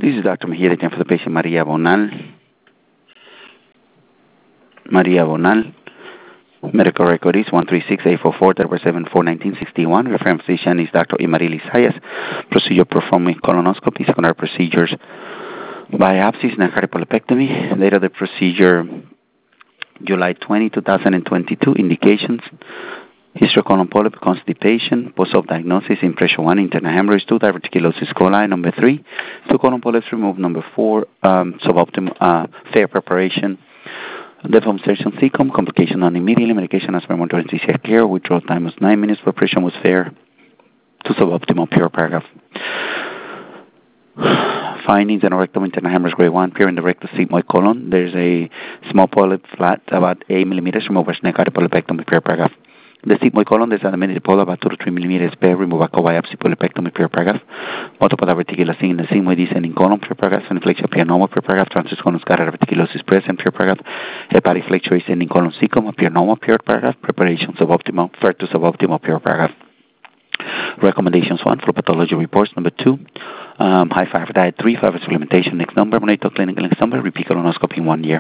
This is Dr. Mejia, again for the patient Maria Bonal. Maria Bonal. Medical record is 136-844-774-1961. Reference physician is Dr. Imarilis Hayas. Procedure performed with colonoscopy. Secondary procedures, biopsies, and cardiopulmonectomy. Date of the procedure, July 20, 2022. Indications: history of colon polyp, constipation, post-op diagnosis, impression 1, internal hemorrhage, 2, diverticulosis coli, number 3, 2 colon polyps removed, number 4, suboptimal fair preparation, demonstration cecum, complication non immediately, medication as per anesthesia care, withdrawal time was 9 minutes, preparation was fair, to suboptimal pure paragraph. Findings: anorectal internal hemorrhage grade 1, pure in the rectus sigmoid colon. There's a small polyp flat about 8 millimeters, removed by snake cardiopulmonectomy, pure paragraph. The sigmoid colon, there's an admitted polyp about 2 to 3 millimeters, pair, remove echo biopsy, polypectomy, pure paragraph. Multiple diverticulosis in the sigmoid descending colon, pure paragraph. Inflection appear normal, pure paragraph. Transverse colon scatter diverticulosis present, pure paragraph. Hepatic flexure descending colon cecum, appear normal, pure paragraph. Preparation suboptimal, fair to suboptimal, pure paragraph. Recommendations: 1, for pathology reports. Number 2, high fiber diet. 3, fiber supplementation. Next number, monitor clinical. Next number, repeat colonoscopy in 1 year.